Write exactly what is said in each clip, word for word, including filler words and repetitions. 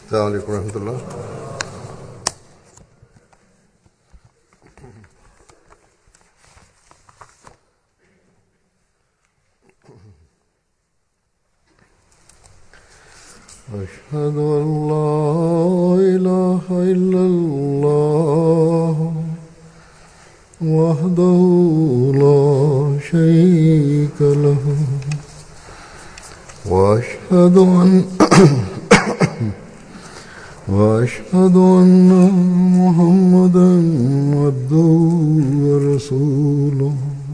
Assalamu alaikum warahmatullah. أشهد أن لا إله إلا الله وحده لا شريك له وأشهد أن وأشهد أن محمدا عبده ورسوله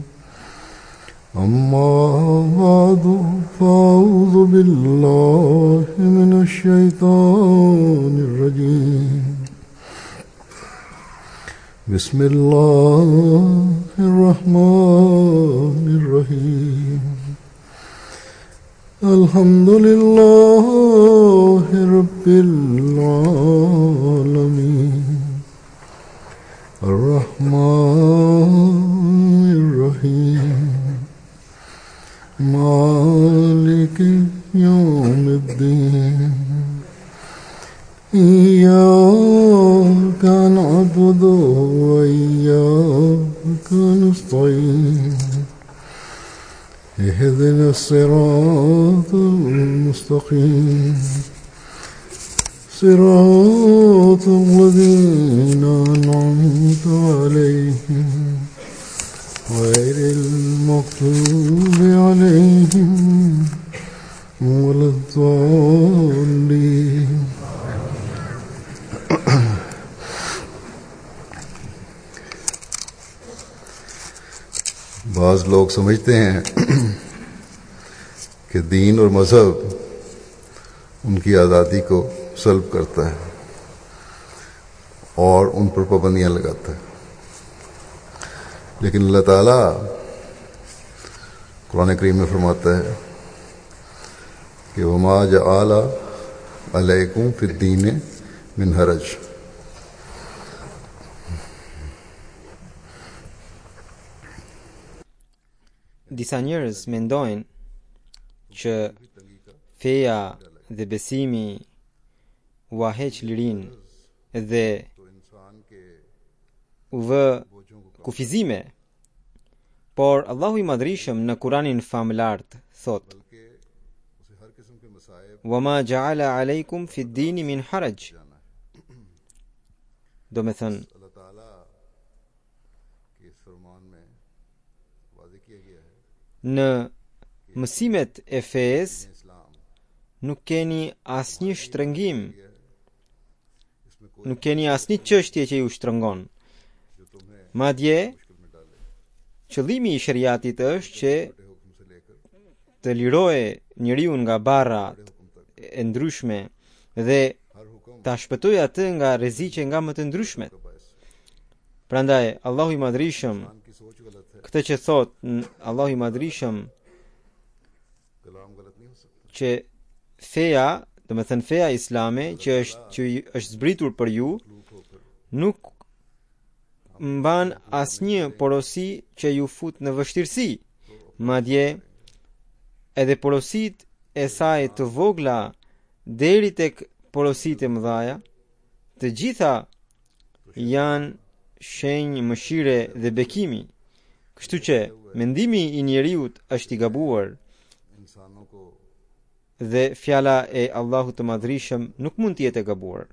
أما بعد فأعوذ بالله من الشيطان الرجيم بسم الله الرحمن الرحيم الحمد لله رب العالمين الرحمن الرحيم مالك يوم الدين إياك نعبد وإياك نستعين اهدنا الصراط المستقيم صراط الذين أنعمت عليهم غير المغضوب عليهم ولا الضالين बाज़ लोग समझते हैं कि दीन और मज़हब उनकी आज़ादी को सल्ब करता है और उन पर पाबंदियां लगाता है, लेकिन अल्लाह ताला कुरान करीम में फरमाता है कि वमा जअला अलैकुम फिद्दीन मिन हरज। Disa njerëz mendojnë që feja dhe besimi u aheq lirinë dhe u vë kufizime, por Allahu i Madhrishëm në Kuranin famëlart thot: "Wa ma ja'ala alaykum fi ad-din min haraj." Do me thënë, në mësimet e fesë nuk keni asnjë shtrëngim, nuk keni asnjë çështje që ju shtrëngon. Madje qëllimi i shariatit është që të liroje njeriu nga barrat e ndryshme dhe ta shpëtojë atë nga rreziqe nga më të ndryshmet. Prandaj Allahu i Madhrishëm këtë që thot Allahu i Madhrishëm që feja, do me thënë feja islame që është, që është zbritur për ju, nuk mban asnjë porosi që ju fut në vështirësi, madje edhe porosit e saj të vogla deri tek porosit e mëdhaja, të gjitha janë shenjë mëshire dhe bekimi. Kështu që mendimi i njeriut është i gabuar dhe fjala e Allahut të Madhrishëm nuk mund të jetë e gabuar.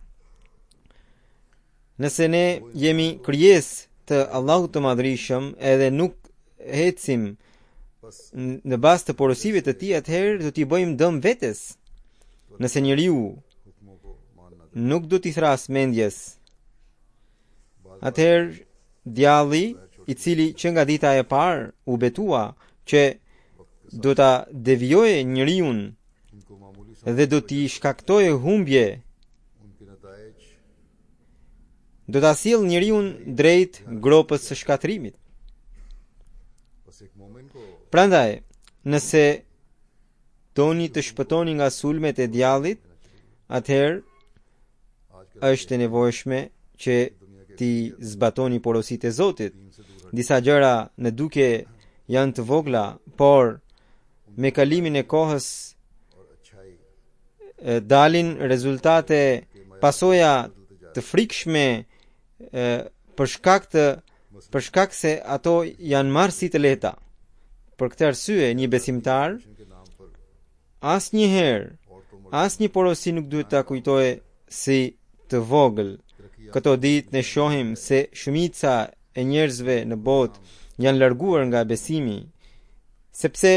Nëse ne jemi krijesë të Allahut të Madhrishëm edhe nuk ecim në bazë të porosive të tij, atëherë do t'i bëjmë dëm vetes. Nëse njeriu nuk do t'i thras mendjes, atëherë djalli i cili që nga dita e parë u betua që do ta devijoje njeriun dhe do t'i shkaktoje humbje, do ta sjell njeriun drejt gropës së shkatrimit. Prandaj, nëse doni të shpëtoni nga sulmet e djallit, atëherë është e nevojshme që ti zbatoni porositë e Zotit. Disa gjëra në duke janë të vogla, por me kalimin e kohës dalin rezultate pasoja të frikshme e, për shkak të për shkak se ato janë marrësi të lehta. Për këtë arsye, një besimtar asnjëherë, asnjë porosi nuk duhet ta kujtojë si të vogël. Këto ditë ne shohim se shumica e njerëzve në botë janë larguar nga besimi, sepse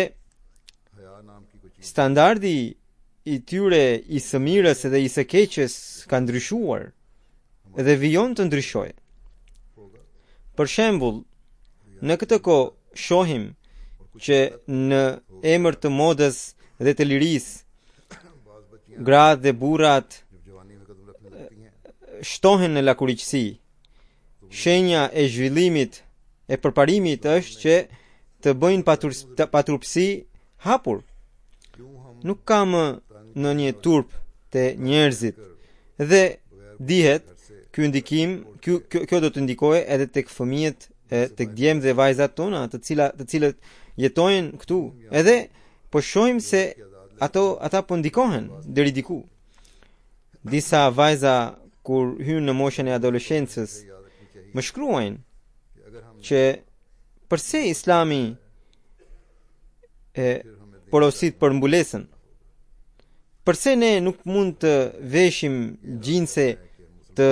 standardi i tyre i së mirës dhe i së keqes ka ndryshuar dhe vijon të ndryshojë. Për shembull, në këtë kohë shohim që në emër të modës dhe të lirisë, gratë dhe burrat shtohen në lakuriqësi. Shenja e zhvillimit e përparimit është që të bëjnë paturpsi hapur. Nuk ka më në një turp të njerëzit dhe dihet ky ndikim, kjo, kjo, kjo do të ndikojë edhe tek fëmijët, tek djemt dhe vajzat tona, të cilat të cilët jetojnë këtu. Edhe po shohim se ato ata po ndikohen deri diku. Disa vajza kur hyn në moshën e adoleshencës më shkruajnë që përse Islami e porosit për mbulesën. Përse ne nuk mund të veshim gjinse të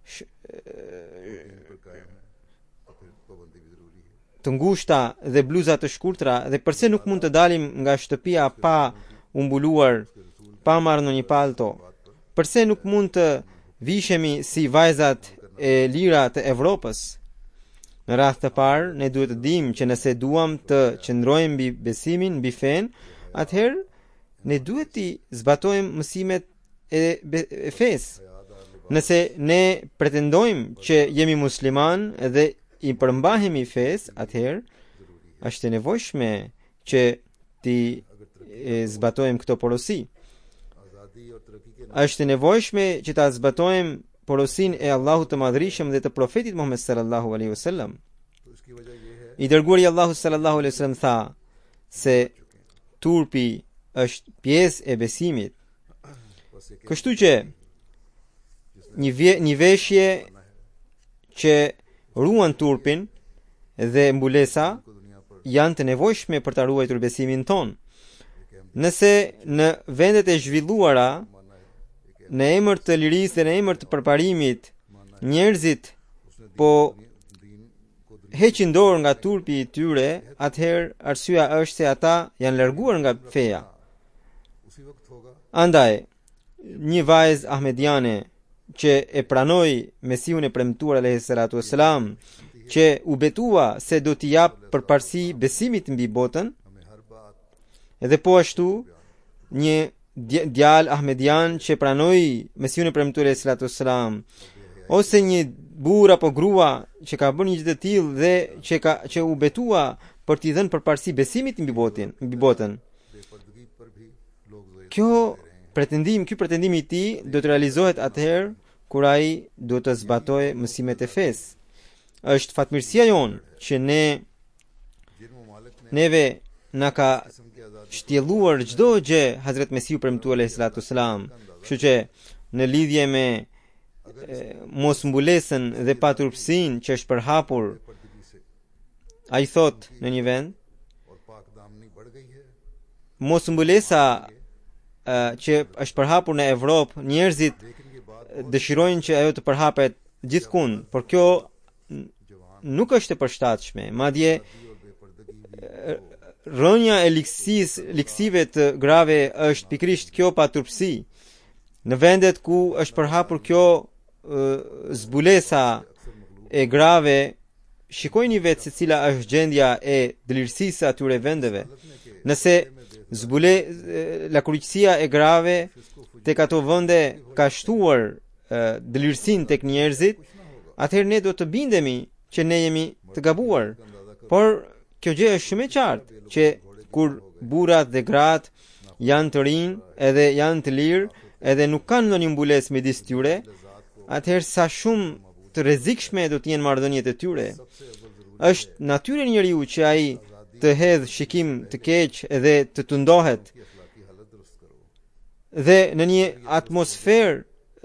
të ngushta dhe bluza të shkurtra, dhe përse nuk mund të dalim nga shtëpia pa u mbuluar, pa marrë në një palto? Përse nuk mund të vishemi si vajzat e lira të Evropës? Në rast të parë, ne duhet të dimë që nëse duam të qëndrojmë mbi besimin, mbi fen, atëherë ne duhet të zbatojmë mësimet e, e fesë. Nëse ne pretendojmë që jemi musliman dhe i përmbahemi fesë, atëherë është e nevojshme që ti zbatojmë këto porosi. Është e nevojshme që ta zbatojmë porosin e Allahut të Madhrishëm dhe të profetit Muhammed sallallahu alaihi wasallam. I dërguari Allahu sallallahu alaihi wasallam tha se turpi është pjesë e besimit. Kështu që një, vje, një veshje që ruan turpin dhe mbulesa janë të nevojshme për ta ruajtur besimin ton. Nëse në vendet e zhvilluara, në emër të lirisë dhe në emër të përparimit, njerëzit po heqin dorë nga turpi i tyre, atëherë arsyeja është se ata janë larguar nga feja. Andaj, një vajzë ahmediane që e pranoi Mesihun e premtuar alayhi salatu wassalam, që u betua se do t'i jap përparësi besimit mbi botën, edhe po ashtu një djalë ahmedian që pranoi Mesihun e premtuar alayhi salatu wassalam, ose një burr apo grua që ka bërë një gjë të tillë dhe që ka që u betua për t'i dhënë përparësi besimit mbi botën, mbi botën. Kjo pretendim, ky pretendim i tij do të realizohet atëherë kur ai do të zbatojë mësimet e fesë. Është fatmirësia jon që ne neve na ka shtjelluar çdo gjë Hazrat Mesihu premtuar alayhi salatu wasalam. Kështu që në lidhje me mos mbulesën dhe paturpsinë që është përhapur, ai thot në një vend, mos mbulesa që është përhapur në Evropë, njerëzit dëshirojnë që ajo të përhapet gjithkund, por kjo nuk është e përshtatshme. Madje rënja e liksis, liksive të grave është pikrisht kjo paturpsi. Në vendet ku është përhapur kjo zbulesa e grave, shikojni vetë se cila është gjendja e dëlirësisë atyre vendeve. Nëse zbule lakuriqësia e grave tek ato vende ka shtuar dëlirësinë tek njerëzit, atëherë ne do të bindemi që ne jemi të gabuar. Por kjo gjë është shumë e qartë që kur burrat dhe gratë janë të rinj edhe janë të lirë edhe nuk kanë ndonjë mbulesë midis tyre, atëherë sa shumë të rrezikshme do të jenë marrëdhëniet e tyre. Është natyra e njeriu që ai të hedh shikim të keq edhe të tundohet. Dhe në një atmosferë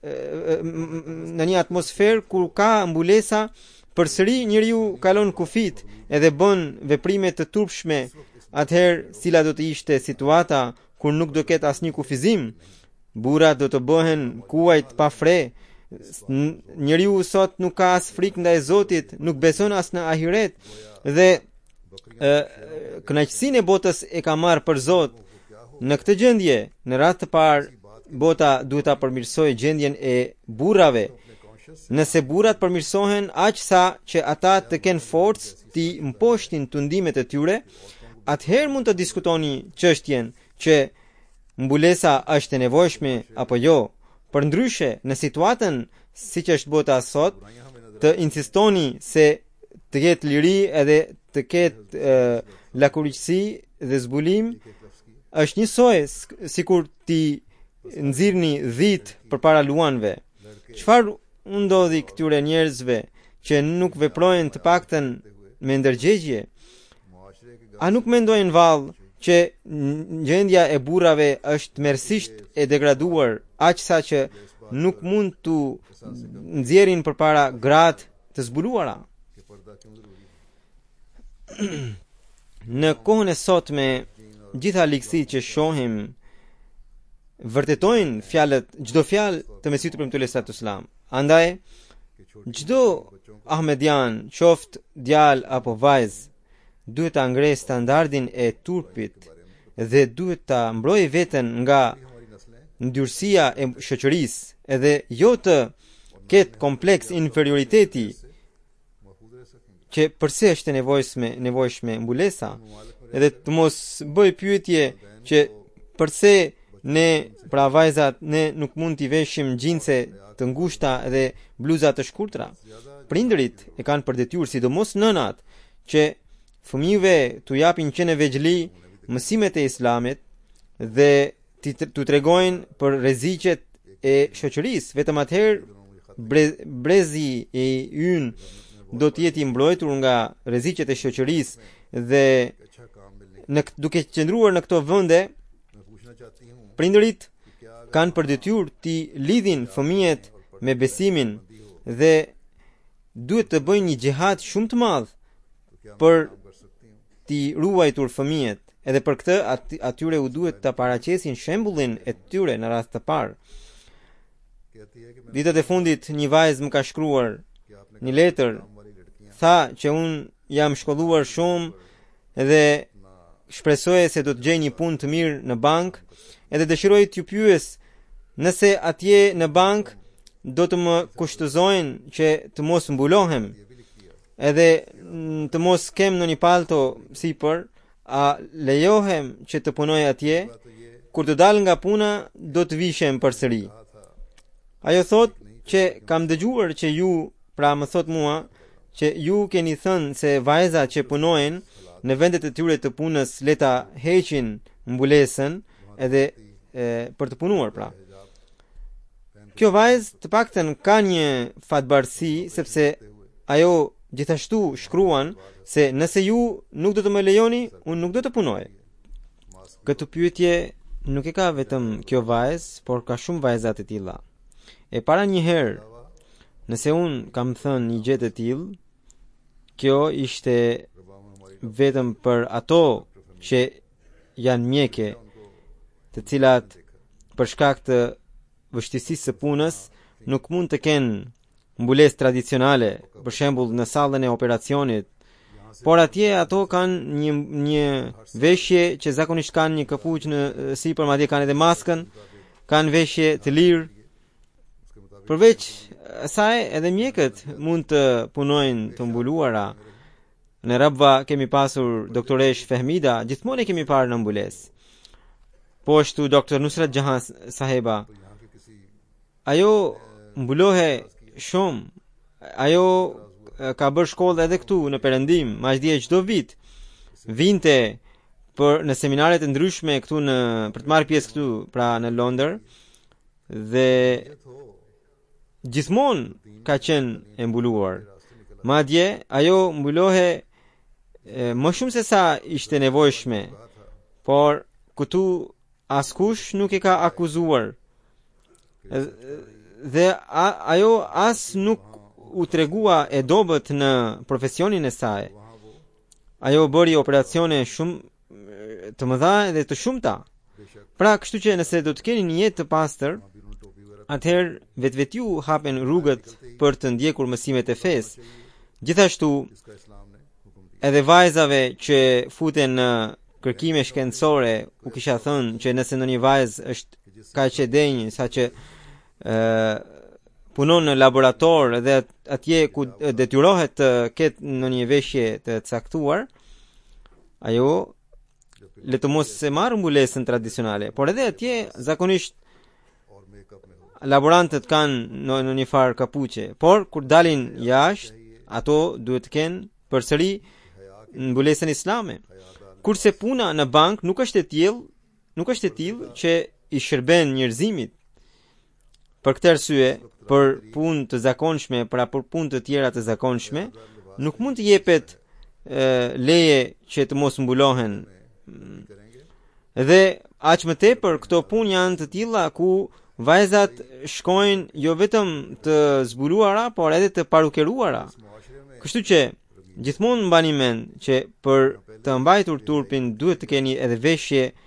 në një atmosferë kur ka mbulesa, përsëri njeriu kalon kufit edhe bën veprime të turpshme. Atëherë cila do të ishte situata kur nuk do ketë asnjë kufizim? Burrat do të bëhen kuajt pa fre. Njeriu sot nuk ka as frikë ndaj Zotit, nuk beson as në ahiret dhe kënaqësinë e botës e ka marrë për Zot. Në këtë gjendje, në rast të parë, bota duhet ta përmirësojë gjendjen e burrave. Nëse burrat përmirësohen aq sa që ata të kenë forcë të mposhtin tundimet e tyre, atëherë mund të diskutoni çështjen që mbulesa është e nevojshme apo jo. Përndryshe, në situatën siç është bota sot, të insistoni se të ketë liri edhe të ketë lakuriqësi dhe zbulim është njësoj sikur ti nxirrni dhit përpara luanëve. Çfarë u ndodhi këtyre njerëzve që nuk veprojnë të paktën me ndërgjegje? A nuk mendojnë vallë që gjendja e burrave është tmerrsisht e degraduar, aq sa që nuk mund të nxjerrin përpara gratë të zbuluara? Në kohën e sotme, gjitha ligësitë që shohim vërtetojnë fjalët, çdo fjalë të Mesihut premtues sallallahu alaihi wasallam. Andaj, çdo ahmedian, qoftë djalë apo vajzë, duhet ta ngrejë standardin e turpit dhe duhet ta mbrojë veten nga ndyrësia e shoqërisë, edhe jo të ketë kompleks inferioriteti që përse është e nevojshme, nevojshme mbulesa, edhe të mos bëj pyetje që përse ne, pra vajzat, ne nuk mund t'i veshim gjinse të ngushta dhe bluza të shkurtra. Prindërit e kanë për detyrë, sidomos nënat, që fëmijëve t'u japin që në vegjëli mësimet e Islamit dhe t'u tregojnë për rreziqet e shoqërisë. Vetëm atëherë bre, brezi i ynë do të jetë i mbrojtur nga rreziqet e shoqërisë dhe në duke qëndruar në këto vende, prindërit kanë për detyrë t'i lidhin fëmijët me besimin dhe duhet të bëjnë një xihad shumë të madh për t'i ruajtur fëmijët. Edhe për këtë atyre u duhet të paraqesin shembullin e tyre në rast të parë. Ditët e fundit një vajzë më ka shkruar një letër, tha që unë jam shkolluar shumë dhe shpresoje se do të gjej një punë të mirë në bankë, edhe dëshiroj t'ju pyes nëse atje në bankë do të më kushtozojnë që të mos mbulohem edhe të mos kem në një palto sipër, a lejohem që të punoj atje? Kur të dal nga puna do të vishem përsëri. Ajo thot që kam dëgjuar që ju, pra më thot mua, që ju keni thënë se vajzat që punojnë në vendet e tyre të punës le ta heqin mbulesën edhe e, për të punuar, pra. Kjo vajzë të paktën ka një fatbarësi, sepse ajo gjithashtu shkruan se nëse ju nuk do të më lejoni, unë nuk do të punoj. Këtë pyetje nuk e ka vetëm kjo vajzë, por ka shumë vajzat e tilla. E para një herë, nëse unë kam thënë një gjë të tillë, kjo ishte vetëm për ato që janë mjeke, të cilat për shkak të vështirësisë së punës nuk mund të kenë mbulesë tradicionale, për shembull në sallën e operacionit, por atje ato kanë një një veshje që zakonisht kanë një kapuç në sipër, madje kanë edhe maskën, kanë veshje të lirë. Përveç asaj edhe mjekët mund të punojnë të mbuluara. Në Rabva kemi pasur doktoresh Fehmida, gjithmonë e kemi parë në mbulesë. Po ashtu doktor Nusrat Jahan Saheba, ajo mbulohe shumë. Ajo ka bërë shkollë edhe këtu në Perëndim, madje çdo vit vinte për në seminaret e ndryshme këtu në për të marrë pjesë këtu, pra në Londër, dhe gjithmonë ka qenë e mbuluar. Madje ajo mbulohe e, më shumë se sa ishte nevojshme, por këtu askush nuk e ka akuzuar. dhe a, ajo as nuk u tregua e dobët në profesionin e saj. Ajo bëri operacione shumë të mëdha dhe të shumta. Pra, kështu që nëse do të keni një jetë të pastër, atëherë vetvetiu hapen rrugët për të ndjekur mësimet e fesë. Gjithashtu, edhe vajzave që futen në kërkime shkencore, u kisha thënë që nëse ndonjë vajzë është kaq e denjë sa që ë punon në laborator dhe atje ku detyrohet të ketë ndonjë veshje të caktuar, ajo le të mos se marrë mbulesën tradicionale, por edhe atje zakonisht laborantët kanë në, në një farë kapuqe, por kur dalin jashtë, ato duhet të kenë përsëri mbulesën islame. Kurse puna në bank nuk është e tillë, nuk është e tillë që i shërben njerëzimit. Për këtë arsye, për punë të zakonshme, pra për punë të tjera të zakonshme, nuk mund të jepet e, leje që të mos mbulohen. Dhe aq më tepër këto punë janë të tilla ku vajzat shkojnë jo vetëm të zbuluara, por edhe të parukeruara. Kështu që gjithmonë mbani mend që për të mbajtur turpin duhet të keni edhe veshje e,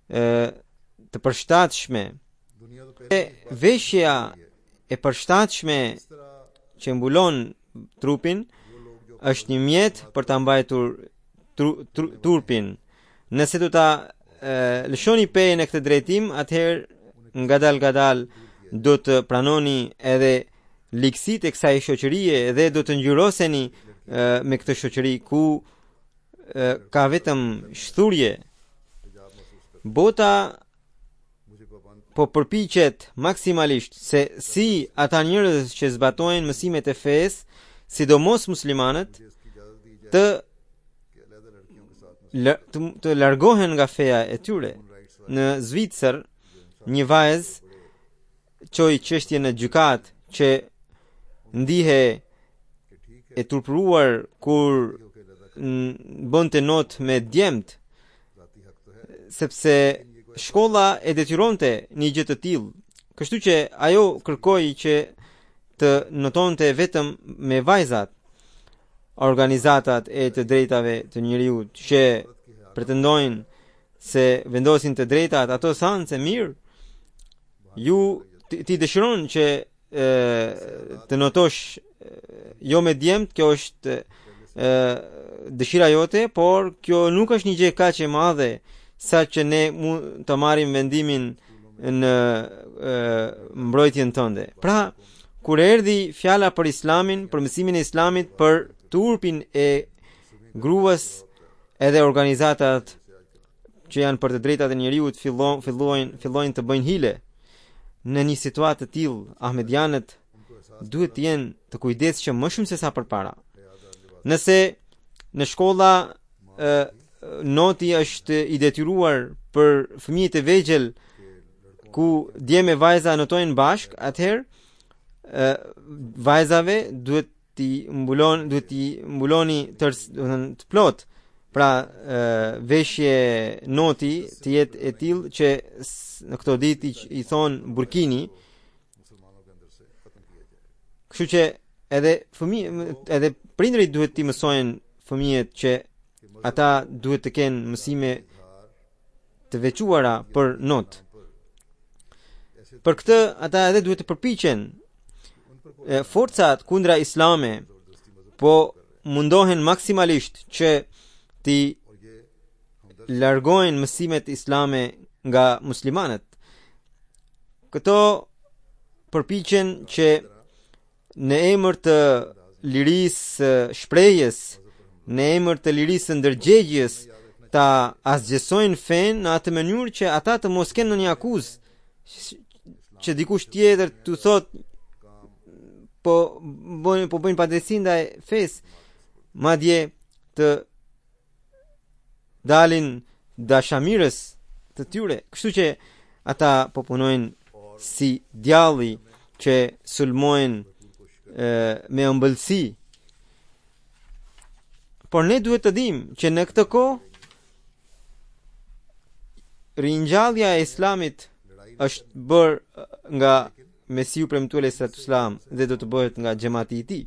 të përshtatshme. E veshja e përshtatshme që mbulon trupin është një mjet për ta mbajtur tru, tru, turpin. Nëse do ta e, lëshoni pejen në këtë drejtim, atëherë ngadal ngadal do të pranoni edhe likësitë e kësaj shoqërie dhe do të ngjyroseni e, me këtë shoqëri ku e, ka vetëm shturje. Bota po përpiqet maksimalisht se si ata njerëz që zbatojnë mësimet e fesë, sidomos muslimanët, të të, të largohen nga feja e tyre. Në Zvicër, një vajzë çoi çështje në gjykat që ndihe e turpëruar kur bënte not me djemt, sepse shkolla e detyronte një gjë të tillë. Kështu që ajo kërkoi që të notonte vetëm me vajzat. Organizatat e të drejtave të njeriut që pretendojnë se vendosin të drejtat, ato thanë se mirë, ju ti, ti dëshiron që e, të notosh e, jo me djemt, kjo është e, dëshira jote, por kjo nuk është një gjë kaq e madhe sa që ne mund të marrim vendimin në e, mbrojtjen tënde. Pra, kur erdhi fjala për islamin, për mësimin e islamit, për turpin e gruas, edhe organizatat që janë për të drejtat e njeriut fillojnë fillojnë fillojnë të bëjnë hile. Në një situatë të tillë, ahmedianët duhet të jenë të kujdesshëm më shumë se sa përpara. Nëse në shkolla e, noti është i detyruar për fëmijët e vegjël ku dje me vajza notojnë bashk, atëherë vajzave duhet ti mbulon duhet ti mbuloni të, të plot. Pra e, veshje noti të jetë e tillë që në këto ditë i, i thon burkini. Kështu që edhe fëmijë edhe prindërit duhet ti mësojnë fëmijët që ata duhet të kenë mësime të veçuara për not. Për këtë ata edhe duhet të përpiqen. E, forcat kundra islame po mundohen maksimalisht që ti largojnë mësimet islame nga muslimanët. Këto përpiqen që në emër të lirisë shprehjes, në emër të lirisë ndërgjegjes, ta asgjësojnë fen në atë mënyrë që ata të mos kenë ndonjë akuzë që dikush tjetër të thotë po bëjnë po bëjnë padrejti ndaj fesë, madje të dalin dashamirës të tyre. Kështu që ata po punojnë si djalli që sulmojnë me ëmbëlsi. Por ne duhet të dimë që në këtë kohë ringjallja e islamit është bërë nga Mesiu premtuar alayhi salam dhe do të bëhet nga xhamati i tij.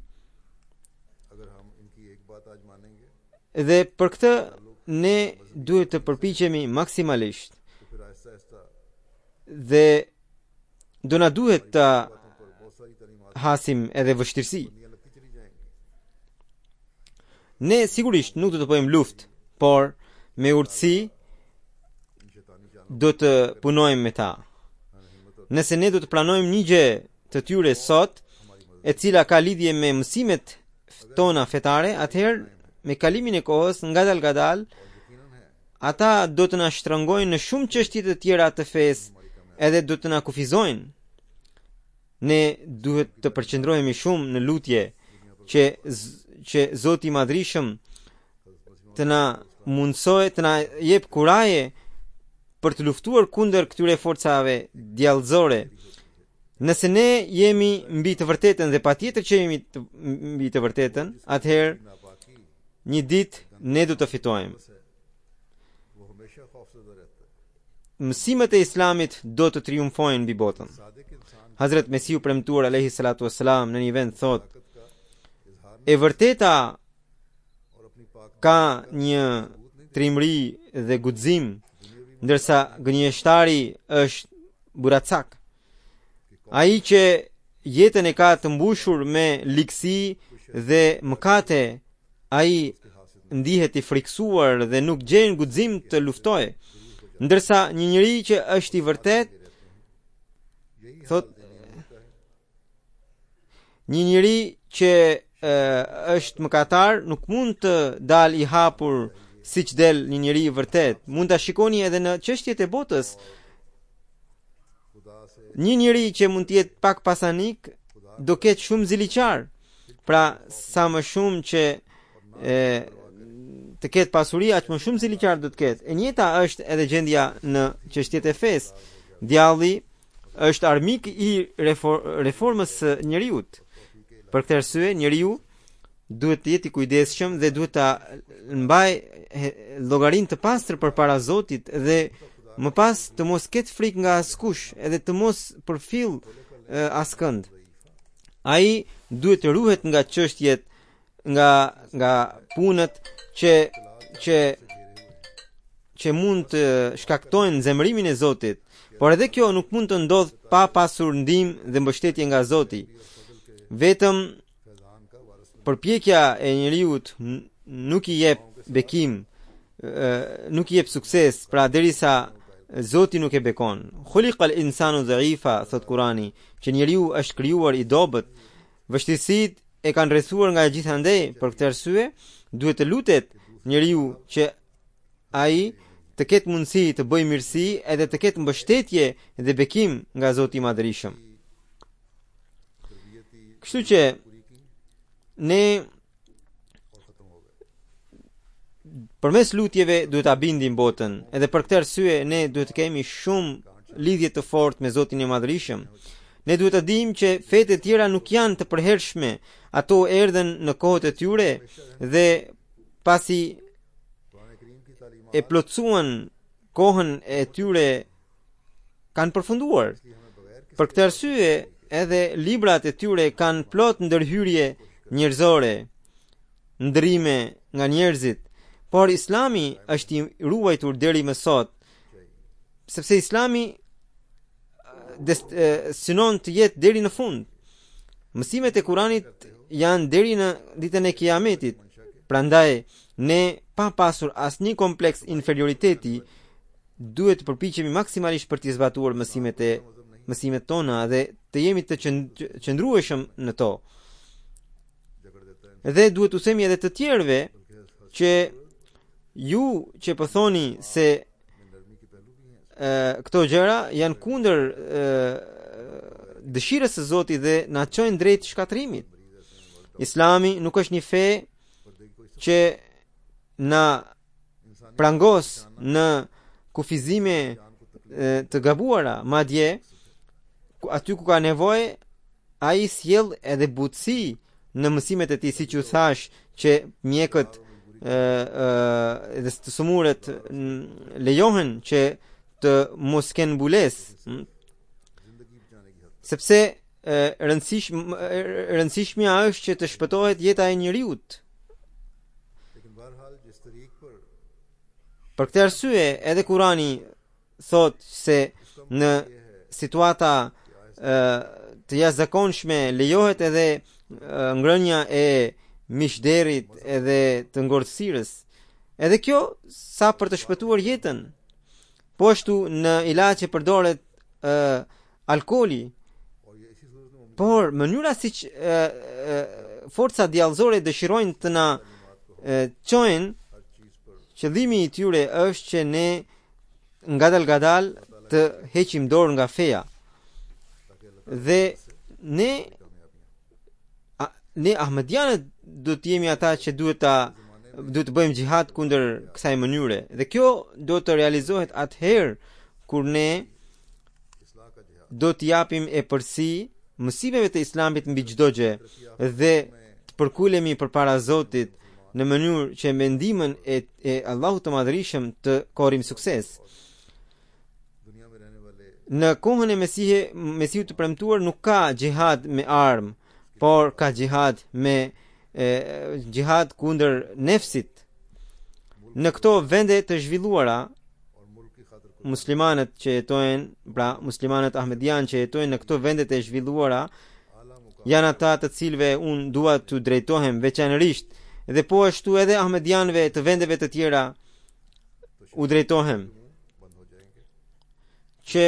Dhe për këtë ne duhet të përpiqemi maksimalisht dhe do na duhet të hasim edhe vështirësi. Ne sigurisht nuk do të bëjmë luftë, por me urtësi do të punojmë me ta. Nëse ne do të pranojmë një gjë të tyre sot, e cila ka lidhje me mësimet tona fetare, atëherë me kalimin e kohës, ngadal ngadal, ata do të na shtrëngojnë në shumë çështje të tjera të fesë, edhe do të na kufizojnë. Ne duhet të përqendrohemi shumë në lutje që që Zoti i Madhrishëm të na mundsojë, të na jep kuraje për të luftuar kundër këtyre forcave djallëzore. Nëse ne jemi mbi të vërtetën dhe patjetër që jemi të, mbi të vërtetën, atëherë një ditë ne do të fitojmë. Mësimet e Islamit do të triumfojnë mbi botën. Hazrat Mesiu premtuar alayhi salatu wassalam në një vend thot: e vërteta ka një trimëri dhe guxim, ndërsa gënjeshtari është buracak. Ai që jetën e ka të mbushur me likësi dhe mëkate, ai ndihet i friksuar dhe nuk gjen guxim të luftojë. Ndërsa një njeri që është i vërtet, thot, një njeri që e, është mëkatar nuk mund të dal i hapur siç del një njeri i vërtet. Mund ta shikoni edhe në çështjet e botës. Një njeri që mund të jetë pak pasanik do ketë shumë ziliqar. Pra sa më shumë që e, të ketë pasuri, aq më shumë ziliqar do të ketë. E njëjta është edhe gjendja në çështjet e fesë. Djalli është armik i reformës së njeriut. Për këtë arsye njeriu duhet të jetë i kujdesshëm dhe duhet ta mbajë llogarinë të pastër përpara Zotit dhe më pas të mos ketë frikë nga askush, edhe të mos përfill askënd. Ai duhet të ruhet nga çështjet, nga nga punët që që që mund të shkaktojnë zemërimin e Zotit, por edhe kjo nuk mund të ndodh pa pasur ndihmë dhe mbështetje nga Zoti. Vetëm përpjekja e njeriut nuk i jep bekim, nuk i jep sukses, pra derisa Zoti nuk e bekon. Khuliqal insanu dha'ifa, thot Kurani, që njeriu është krijuar i dobët. Vështirësitë e kanë rrethuar nga gjithandej. Për këtë arsye duhet të lutet njeriu që ai të ketë mundësi të bëjë mirësi edhe të ketë mbështetje dhe bekim nga Zoti i Madhrishëm. Kështu që ne përmes lutjeve duhet ta bindim botën, edhe për këtë arsye ne duhet të kemi shumë lidhje të fortë me Zotin e Madhrishëm. Ne duhet të dimë që fetë e tjera nuk janë të përhershme, ato erdhen në kohët e tyre dhe pasi e plotësuan kohën e tyre kanë përfunduar. Për këtë arsye edhe librat e tyre kanë plot ndërhyrje njerëzore, ndrime nga njerëzit, por Islami është i ruajtur deri më sot, sepse Islami synon të jetë deri në fund. Mësimet e Kuranit janë deri në ditën e Kiametit. Prandaj ne pa pasur asnjë kompleks inferioriteti duhet të përpiqemi maksimalisht për të zbatuar mësimet e mësimet tona dhe të jemi të qëndrueshëm në to. Dhe duhet të themi edhe të tjerëve që ju që po thoni se e, këto gjëra janë kundër e, dëshirës së Zotit dhe na çojnë drejt shkatërimit. Islami nuk është një fe që na prangos në kufizime e, të gabuara, madje aty ku ka nevojë ai sjell edhe butësi në mësimet e tij, siç u thash që mjekët edhe të sëmurët lejohen që të mos kenë mbulesë, sepse rëndësishme rëndësishmja është që të shpëtohet jeta e njeriut. Për këtë arsye edhe Kurani thot se në situata të jashtëzakonshme lejohet edhe ngrënia e miqderit edhe të ngordhësirës. Edhe kjo sa për të shpëtuar jetën. Po ashtu në ilaç që përdoret uh, alkooli. Por mënyra si që uh, uh, forca djallëzore dëshirojnë të na uh, çojnë, qëllimi i tyre është që ne ngadal ngadal të heqim dorë nga feja. Dhe ne a, ne Ahmedianët do të jemi ata që duhet ta duhet të bëjmë xhihad kundër kësaj mënyre. Dhe kjo do të realizohet atëherë kur ne do të japim e përsi mësimeve të Islamit mbi çdo gjë dhe të përkulemi përpara Zotit në mënyrë që me ndihmën e, e Allahut të Madhërisëm të korrim sukses. Në kohën e Mesihit, Mesiu të premtuar nuk ka xhihad me armë, por ka xhihad me e, xhihad kundër nefsit. Në këto vende të zhvilluara, muslimanët që jetojnë, pra muslimanët Ahmedian që jetojnë në këto vende të zhvilluara, janë ata të cilëve unë dua të drejtohem veçanërisht, dhe po ashtu edhe Ahmedianëve të vendeve të tjera u drejtohem, që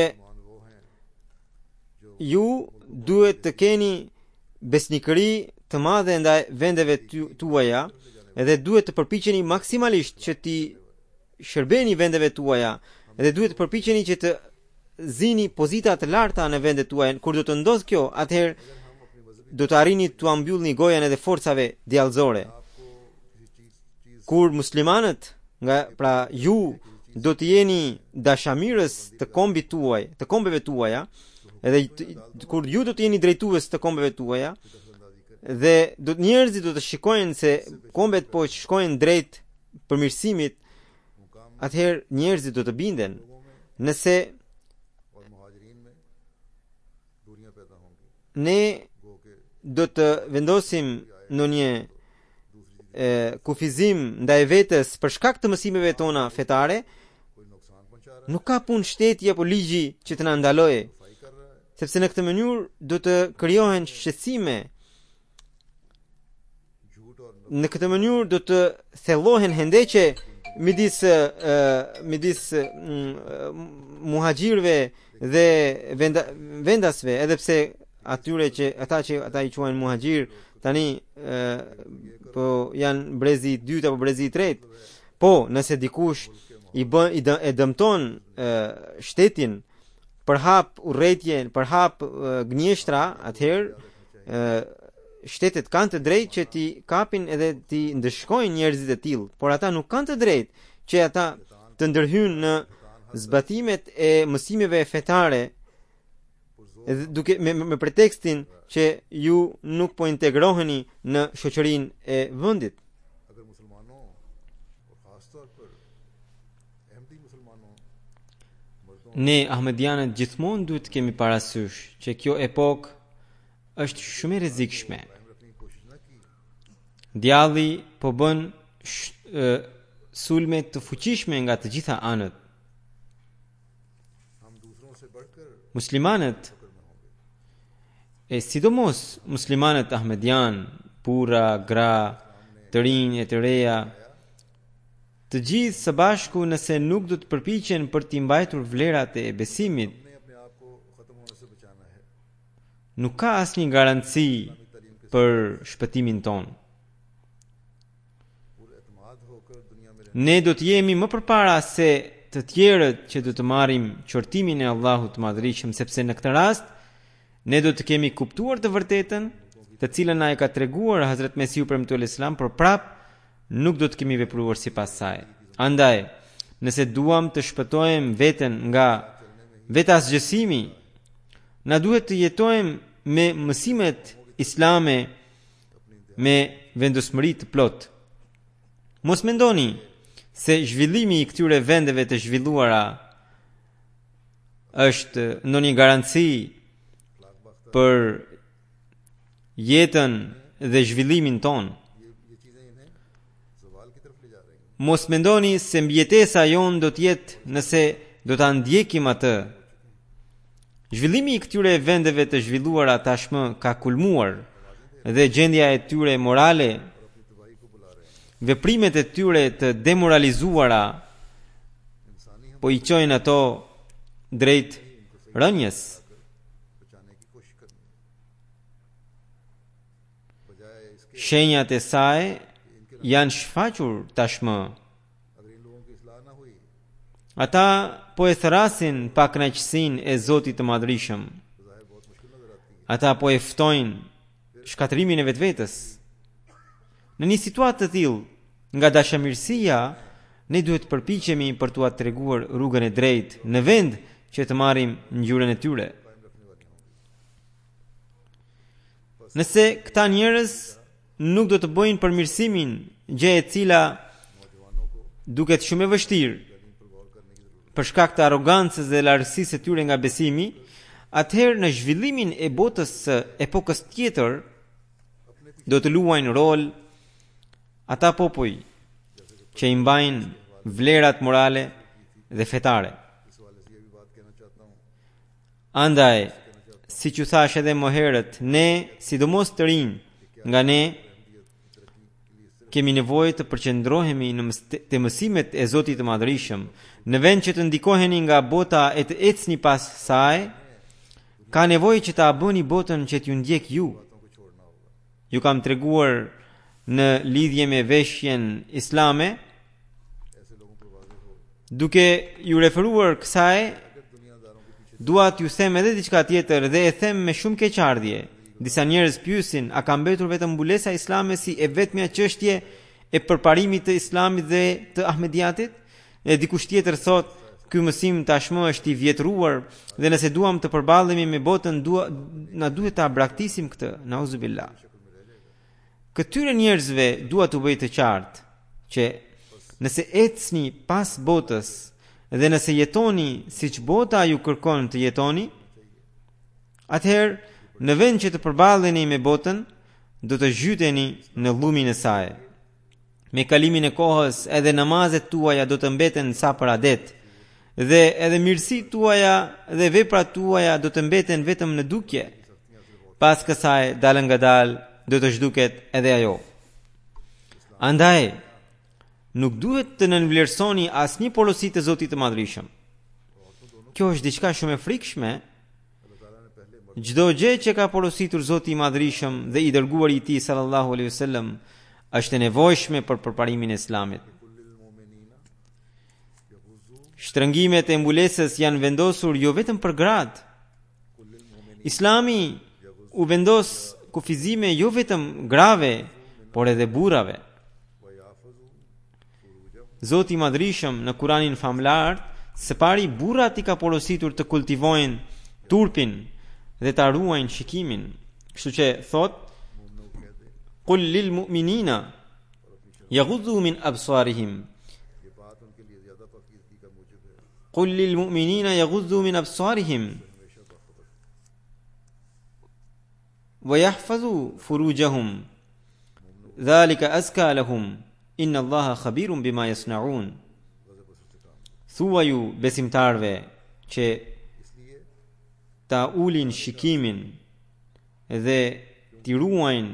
ju duhet të keni besnikëri të madhe ndaj vendeve tuaja edhe duhet të përpiqeni maksimalisht që ti shërbeni vendeve tuaja edhe duhet të përpiqeni që të zini pozita të larta në vendet tuaja. Kur do të ndodhë kjo, atëherë do të arrini të ambyllni gojen edhe forcave djallëzore. Kur muslimanët, nga pra ju do të jeni dashamirës të kombit tuaj, të kombeve tuaja, edhe t, kur ju do të jeni drejtues të kombeve tuaja, dhe do të njerëzit do të shikojnë se kombet po shkojnë drejt përmirësimit, atëherë njerëzit do të binden. Nëse ne do të vendosim në një e, kufizim ndaj vetes për shkak të mësimeve tona fetare, nuk ka punë shteti apo ligji që të na ndalojë, sepse në këtë mënyrë do të krijohen shqetësime. Në këtë mënyrë do të thellohen hendeqe midis uh, midis uh, muhaxhirëve dhe venda, vendasve, edhe pse atyre që ata që ata i quajnë muhaxhir tani uh, po janë brezi i dytë apo brezi i tretë. Po, nëse dikush i bën i, dë, e dëmton uh, shtetin për hap urrëtien, për hap uh, gënjeshtra, atëherë uh, shtetet kanë të drejtë që ti kapin edhe ti ndëshkojnë njerëzit e tillë, por ata nuk kanë të drejtë që ata të ndërhyjnë në zbatimet e mësimeve fetare, duke me, me pretekstin që ju nuk po integroheni në shoqërinë e vendit. Ne Ahmedianët gjithmonë duhet të kemi parasysh që kjo epokë është shumë e rrezikshme. Djalli po bën sh, e, sulme të fuqishme nga të gjitha anët. Muslimanët, e sidomos muslimanët Ahmedian, burra, gra, të rinj e të reja, të gjithë së bashku nëse nuk do të përpiqen për t'i mbajtur vlerat e besimit, nuk ka asnjë garanci për shpëtimin ton. Ne do të jemi më përpara se të tjerët që do të marrim qortimin e Allahut të Madhërisëm, sepse në këtë rast ne do të kemi kuptuar të vërtetën, të cilën na e ka treguar Hazrat Mesiu premtuar Islam, por prap nuk do të kemi vepruar sipas saj. Andaj, nëse duam të shpëtojmë veten nga vetasgjësimi, na duhet të jetojmë me mësimet islame me vendosmëri të plot. Mos mendoni se zhvillimi i këtyre vendeve të zhvilluara është ndonjë garanci për jetën dhe zhvillimin ton. Mos mendoni se mbijetesa jon do të jetë nëse do ta ndjekim atë. Zhvillimi i këtyre vendeve të zhvilluara tashmë ka kulmuar dhe gjendja e tyre morale, veprimet e tyre të demoralizuara po i çojnë ato drejt rënjes. Shenjat e saj janë shfaqur tashmë. Ata po e thrasin pa kënaqësinë e Zotit të Madhërisëm. Ata po e ftojnë shkatrimin e vetvetes. Në një situatë të tillë, nga dashamirësia, ne duhet të përpiqemi për t'u treguar rrugën e drejtë në vend që të marrim ngjyrën e tyre. Nëse këta njerëz nuk do të bëjnë përmirësimin, gjë e cila duket shumë e vështirë për shkak të arrogancës dhe lartësisë së tyre nga besimi, atëherë në zhvillimin e botës së epokës tjetër do të luajnë rol ata popull që i mbajnë vlerat morale dhe fetare. Andaj, siç u thash edhe më herët, ne, sidomos të rinj nga ne, kemi nevojë të përqendrohemi në të mësimet e Zotit të Madhërisëm, në vend që të ndikoheni nga bota e të ecni pas saj. Ka nevojë që ta bëni botën që t'ju ndjek ju. Ju kam treguar në lidhje me veshjen islame, duke ju referuar kësaj, dua t'ju them edhe diçka tjetër dhe e them me shumë keqardhje. Disa njerëz pyesin, a ka mbetur vetëm mbulesa islame si e vetmja çështje e përparimit të islamit dhe të ahmediatit? E dikush tjetër thot, ky mësim tashmë është i vjetruar dhe nëse duam të përballemi me botën, dua, na duhet ta braktisim këtë. Nauzubillah. Këtyre njerëzve dua t'u bëj të qartë që nëse ecni pas botës dhe nëse jetoni siç bota ju kërkon të jetoni, atëherë në vend që të përballeni me botën, do të zhyteni në llumin e saj. Me kalimin e kohës, edhe namazet tuaja do të mbeten sa për adet, dhe edhe mirësitë tuaja dhe veprat tuaja do të mbeten vetëm në dukje. Pas kësaj, dalë nga dalë, do të zhduket edhe ajo. Andaj, nuk duhet të nënvlerësoni asnjë porosi të Zotit të Madhërisëm. Kjo është diçka shumë e frikshme. Çdo gjë që ka porositur Zoti i Madhërisëm dhe i dërguari i Tij sallallahu alaihi wasallam është e nevojshme për përparimin e Islamit. Shtrëngimet e mbulesës janë vendosur jo vetëm për gratë. Islami u vendos kufizime jo vetëm grave, por edhe burrave. Zoti i Madhërisëm në Kuranin famlar, së pari burrat i ka porositur të kultivojnë turpin dhe ta ruajnë shikimin. Kështu që thot, qul lil mu'minina yaghuddu min absarihim. Qul lil mu'minina yaghuddu min absarihim wa yahfazu furujahum. Dhalika azka lahum. Inna Allaha khabirun bima yasnaun. Thua ju besimtarve që ta ulin shikimin dhe t'i ruajnë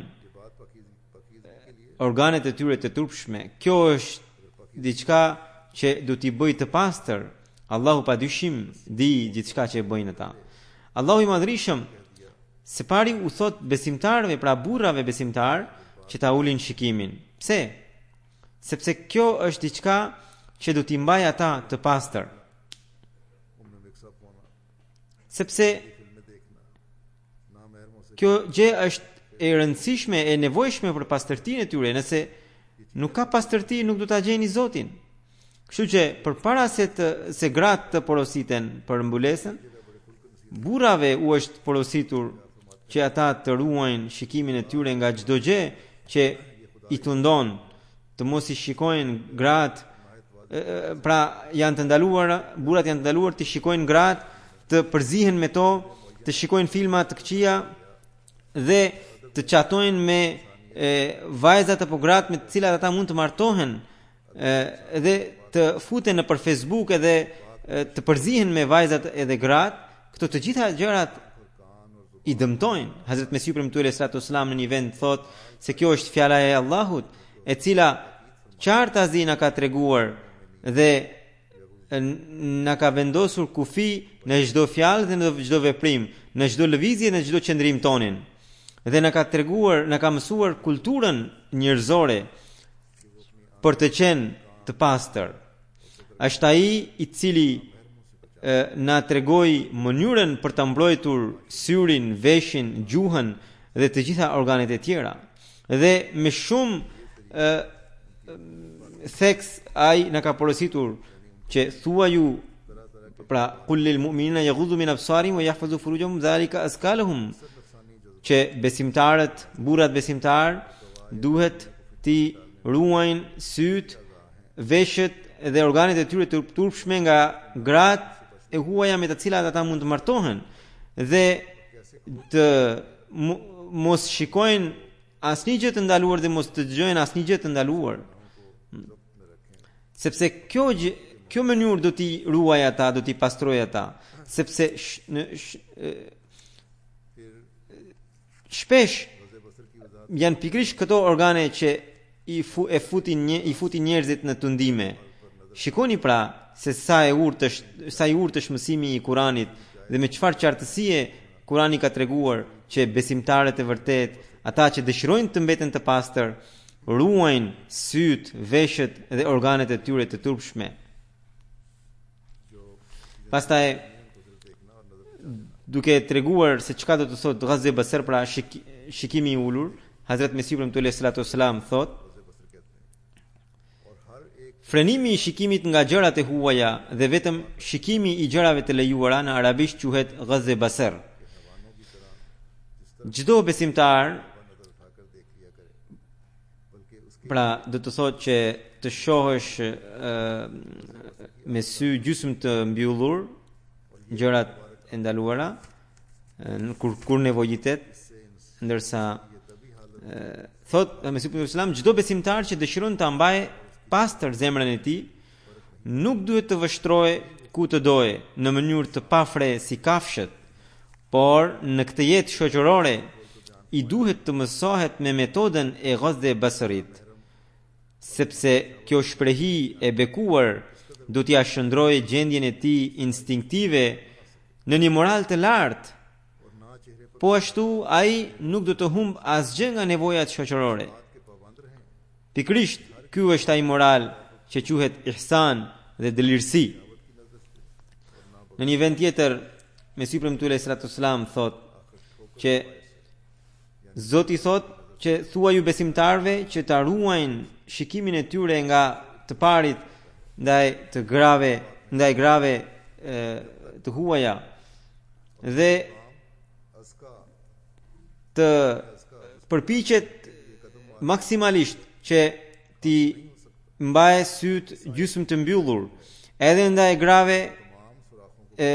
organet e tyre të turpshme. Kjo është diçka që do t'i bëj të pastër. Allahu pa dyshim di gjithçka që e bëjnë ata. Allahu i Madhërisëm së pari u thot besimtarve, pra burrave besimtar, që ta ulin shikimin. Pse? Sepse kjo është diçka që do t'i mbaj ata të pastër. Sepse kjo gjë është e rëndësishme, e nevojshme për pastërtinë e tyre. Nëse nuk ka pastërti, nuk do ta gjeni Zotin. Kështu që përpara se të se gratë të porositen për mbulesën, burrave u është porositur që ata të ruajnë shikimin e tyre nga çdo gjë që i tundon, të mos i shikojnë gratë, pra janë të ndaluar, burrat janë të ndaluar të shikojnë gratë, të përzihen me to të shikojnë filma të këqija dhe të chatojnë me e, vajzat apo gratë me të cilat ata mund të martohen e, dhe të futen nëpër Facebook edhe e, të përzihen me vajzat edhe gratë, këto të gjitha gjërat i dëmtojnë. Hazrat Mesihu premtuar sallallahu alaihi wasallam në një vend thot se kjo është fjala e Allahut, e cila qartazi na ka treguar dhe na ka vendosur kufi në çdo fjalë dhe në çdo veprim, në çdo lëvizje, në çdo qëndrim tonin. Dhe na ka treguar, na ka mësuar kulturën njerëzore për të qenë të pastër. Është ai i cili e, na tregoi mënyrën për ta mbrojtur syrin, veshin, gjuhën dhe të gjitha organet e tjera. Dhe me shumë e, theks ai na ka porositur që thua ju, pra qul lil mu'minina yaghuddu min absarihim wa yahfazu furujahum dhalika azka lahum, që besimtarët, burrat besimtar duhet të ruajnë syt, veshët dhe organet e tyre të turpshme nga gratë e huaja me të cilat ata mund të martohen dhe të mos shikojnë asnjë gjë të ndaluar dhe mos të dëgjojnë asnjë gjë të ndaluar. Sepse kjo gjë, kjo mënyrë do t'i ruaj ata, do t'i pastroj ata, sepse sh, në, sh, shpesh janë pikrisht këto organe që i, fu, e futin, një, i futin njerëzit në tundime. Shikoni pra se sa e urtë është, sa i urtë është mësimi i Kuranit dhe me çfarë qartësie Kurani ka treguar që besimtarët e vërtet, ata që dëshirojnë të mbeten të pastër, ruajnë syt, veshët dhe organet e tyre të turpshme. Pastaj duke treguar se çka do të thotë ghazze basar, pra shik, shikimi i ulur, Hazrat Mesihu premtuar sallallahu alaihi wasallam thot: frenimi i shikimit nga gjërat e huaja dhe vetëm shikimi i gjërave të lejuara në arabisht quhet ghazze basar. Çdo besimtar, pra do të thotë që të shohësh uh, me sy gjysmë të mbyllur gjërat e ndaluara uh, kur kur nevojitet, ndërsa uh, thotë Mesihu sallallahu alaihi wasallam, çdo besimtar që dëshiron ta mbajë pastër zemrën e tij nuk duhet të vështrojë ku të dojë në mënyrë të pafre si kafshët, por në këtë jetë shoqërore i duhet të mësohet me metodën e ghazze basarit, sepse kjo shprehi e bekuar do t'ia shndrojë gjendjen e tij instinktive në një moral të lartë. Po ashtu ai nuk do të humb asgjë nga nevojat shoqërore. Pikrisht ky është ai moral që quhet ihsan dhe dëlirësi. Në një vend tjetër Mesihu premtuar sallallahu alaihi wasallam thot që Zoti thot që thua ju besimtarve që ta ruajnë shikimin e tyre nga të parit ndaj të grave, ndaj grave e, të huaja dhe të përpiqet maksimalisht që ti mbajë syt gjysmë të mbyllur edhe ndaj grave e,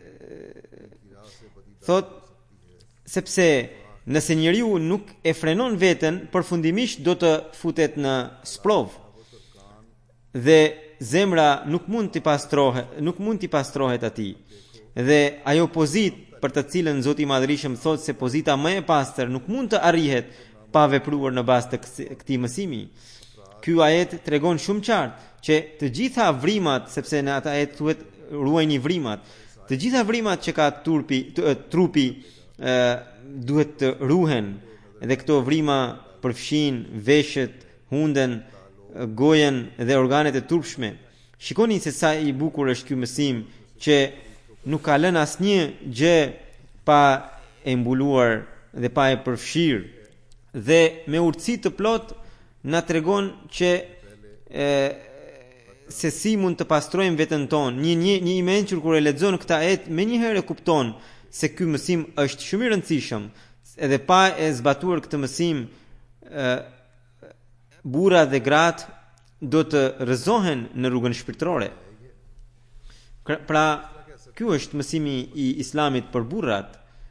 thot sepse nëse njeriu nuk e frenon veten, përfundimisht do të futet në sprov dhe zemra nuk mund të pastrohet, nuk mund të pastrohet atij. Dhe ajo pozitë për të cilën Zoti i Madhërisëm thotë se pozita më e pastër nuk mund të arrihet pa vepruar në bazë të këtij mësimi. Ky ajet tregon shumë qartë që të gjitha vrimat, sepse në atë ajet thuhet ruajini vrimat, të gjitha vrimat që ka turpi, të, trupi e, duhet të ruhen, dhe këto vrima përfshin veshët, hunden, gojen dhe organet e turpshme. Shikoni se sa i bukur është ky mësim që nuk ka lënë asnjë gjë pa e mbuluar dhe pa e përfshirë, dhe me urtësi të plot na tregon që e, se si mund të pastrojmë veten tonë. Një një një i mençur kur e lexon këtë ajet, më një herë kupton se ky mësim është shumë i rëndësishëm, edhe pa e zbatuar këtë mësim, e, burrat dhe gratë do të rrëzohen në rrugën shpirtërore. Pra, ky është mësimi i Islamit për burrat,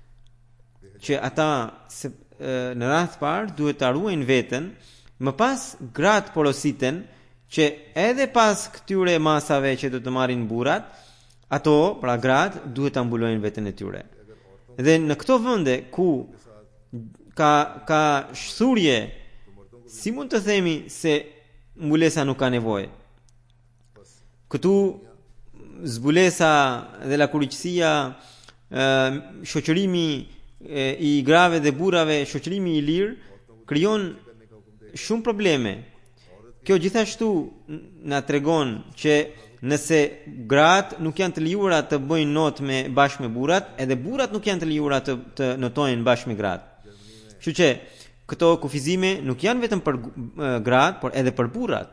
që ata se, në radh parë duhet ta ruajnë veten, më pas gratë porositen që edhe pas këtyre masave që do të marrin burrat, ato, pra gratë, duhet ta mbulojnë veten e tyre. Dhe në këto vende ku ka ka shthurje, si mund të themi se mbulesa nuk ka nevojë? Këtu zbulesa dhe la kuriqësia, shoqërimi i grave dhe burrave, shoqërimi i lirë krijon shumë probleme. Kjo gjithashtu na tregon që nëse gratë nuk janë të lejuara të bëjnë notë me bashkë me burrat, edhe burrat nuk janë të lejuara të, të notojnë bashkë me gratë. Kështu që këto kufizime nuk janë vetëm për gratë, por edhe për burrat.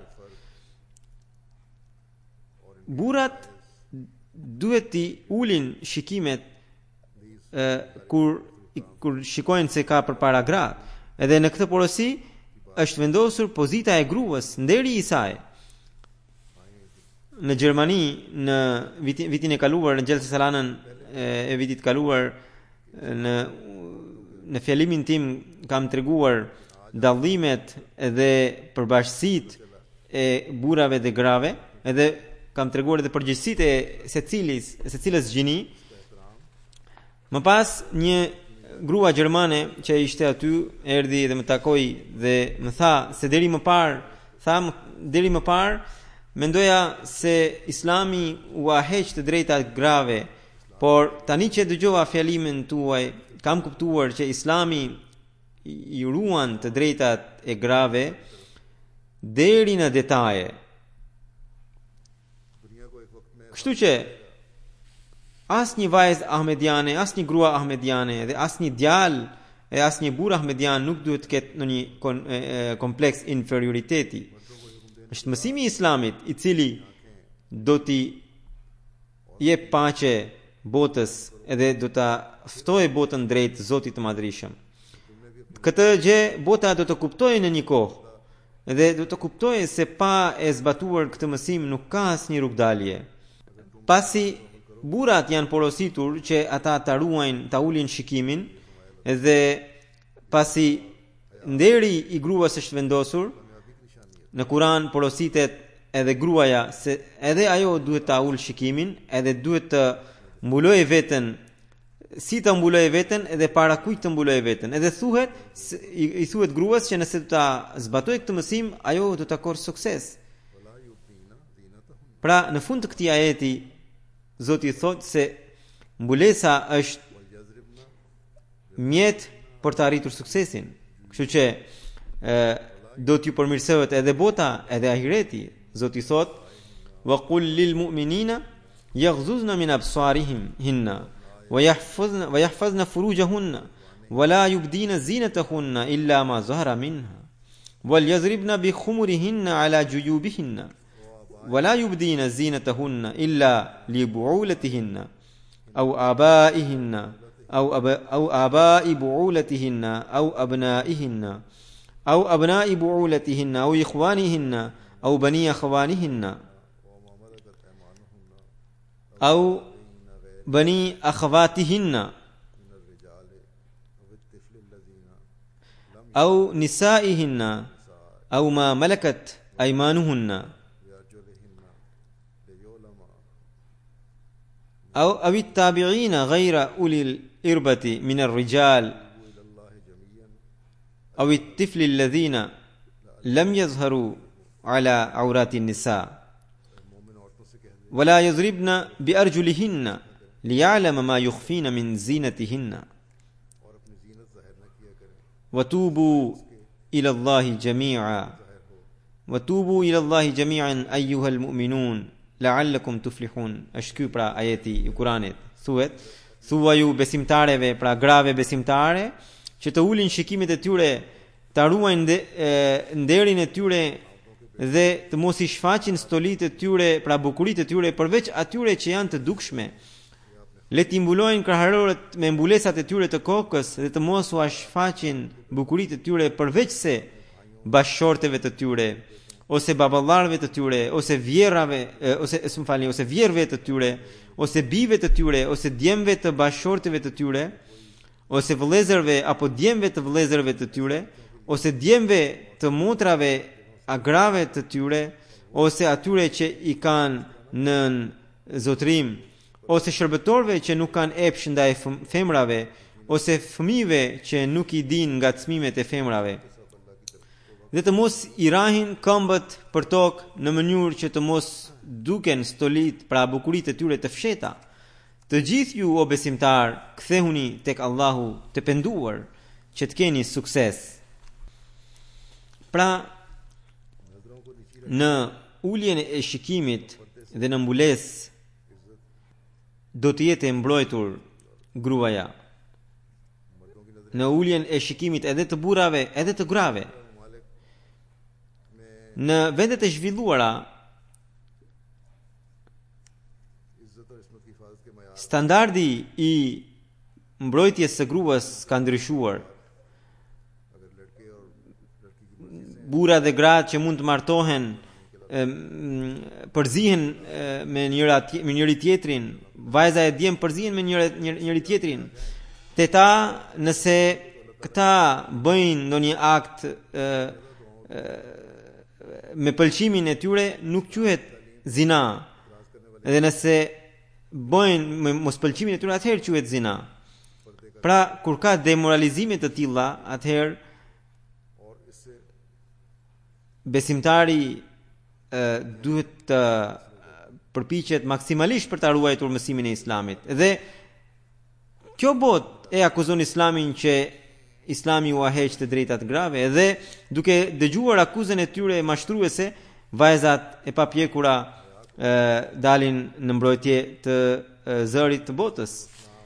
Burrat duhet t'i ulin shikimet e, kur kur shikojnë se ka përpara gratë. Edhe në këtë porosi është vendosur pozita e gruas, nderi i saj. Në Gjermani në vitin, vitin e kaluar, në Gjelsë Salanën e, e vitit kaluar, në në fjalimin tim kam treguar dallimet dhe përbashkësitë e burrave dhe grave, edhe kam treguar edhe përgjegjësitë e secilis, secilës gjini. Më pas një grua gjermane që ishte aty erdhi dhe më takoi dhe më tha se deri më parë, tha deri më parë mendoja se Islami u heq të drejtat grave, por tani që dëgjova fjalimin tuaj, kam kuptuar që Islami i ruan të drejtat e grave deri në detaje. Kështu që asnjë vajzë ahmediane, asnjë grua ahmediane dhe asnjë djalë e asnjë burr ahmedian nuk duhet të ketë ndonjë kompleks inferioriteti. Është mësimi i Islamit i cili do t'i jep paqe botës edhe do ta ftojë botën drejt Zotit të Madhërisëm. Këtë gjë bota do të kuptojë në një kohë dhe do të kuptojë se pa e zbatuar këtë mësim nuk ka asnjë rrugdalje. Pasi burrat janë porositur që ata ta ruajnë, ta ulin shikimin, dhe pasi nderi i gruas është vendosur, në Kur'an porositet edhe gruaja se edhe ajo duhet ta ul shikimin, edhe duhet të mbulojë veten, si të mbulojë veten edhe para kujt të mbulojë veten. Edhe thuhet i, i thuhet gruas që nëse do ta zbatojë këtë mësim, ajo do të korë sukses. Pra në fund të këtij ajeti Zoti thot se mbulesa është mjet për të arritur suksesin. Kështu që e, do t'ju përmirësohet edhe bota edhe ahireti. Zoti thot: "Wa qul lil mu'minina yaghdhuzna min absarihim hinna wa yahfazna wa yahfazna furujahunna wa la yubdina zinatahunna illa ma zahara minha wal yadribna bi khumurihinna ala juyubihinna ولا يبدين زينتهن إلا لبعولتهن أو آبائهن أو أب أو آباء بعولتهن أو أبنائهن أو أبناء بعولتهن أو إخوانهن أو بني أخوانهن أو بني أخواتهن أو نسائهن أو ما ملكت أيمانهن أو أو التابعين غير أولي الإربة من الرجال أو الطفل الذين لم يظهروا على عورات النساء ولا يضربن بأرجلهن ليعلم ما يخفين من زينتهن وتوبوا إلى الله جميعا وتوبوا إلى الله جميعا أيها المؤمنون la'allakum tuflihun. Është ky pra ajeti i Kuranit. Thuhet, thuaju besimtareve, pra grave besimtare, që të ulin shikimet e tyre, të ruajnë nderin e tyre dhe të mos i shfaqin stolitë e tyre, pra bukuritë e tyre, përveç atyre që janë të dukshme. Le t'i mbulojnë kraharorët me mbulesat e tyre të kokës dhe të mos u shfaqin bukuritë e tyre përveç se bashkëshorteve të tyre, ose baballarëve të tyre, ose vjerrave, ose s'm falni, ose vjerrëve të tyre, ose bijve të tyre, ose djemve të bashkëshorteve të tyre, ose vëllezërve apo djemve të vëllezërve të tyre, ose djemve të motrave agrave të tyre, ose atyre që i kanë nën zotrim, ose shërbëtorve që nuk kanë epsh ndaj femrave, ose fëmijëve që nuk i dinë ngacmimet e femrave. Dhe të mos i rahin këmbët për tokë në mënyrë që të mos duken stolit pra bukuritë e tyre të fsheta. Të gjithë ju o besimtar, kthehuni tek Allahu të penduar, që të keni sukses. Pra, në uljen e shikimit dhe në mbulesë do të jetë e mbrojtur gruaja. Në uljen e shikimit edhe të burrave, edhe të grave. Në vendet e zhvilluara, standardi i mbrojtjes së gruas ka ndryshuar. Burra dhe gratë që mund të martohen përzihen me njëra me njëri tjetrin, vajza e djem përzihen me njëri njëri tjetrin. Teta, nëse këta bëjnë ndonjë akt e, e, me pëlqimin e tyre, nuk quhet zina. Dhe nëse bëjnë me mos pëlqimin e tyre, atëherë quhet zina. Pra, kur ka demoralizime të tilla, atëherë besimtari e, duhet të përpiqet maksimalisht për ta ruajtur mësimin e Islamit. Dhe kjo botë e akuzon Islamin që Islami u aheq të drejtat grave, dhe duke dëgjuar akuzën e tyre mashtruese, vajzat e papjekura e, dalin në mbrojtje të e, zërit të botës.